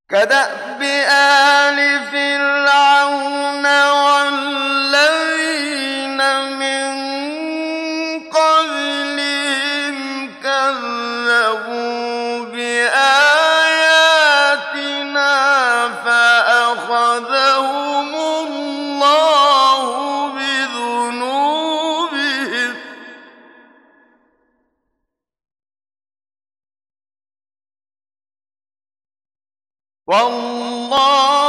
كدأب آل فرعون والذين من قبلهم كذبوا بآياتنا فأخذهم الله بذنوبهم والله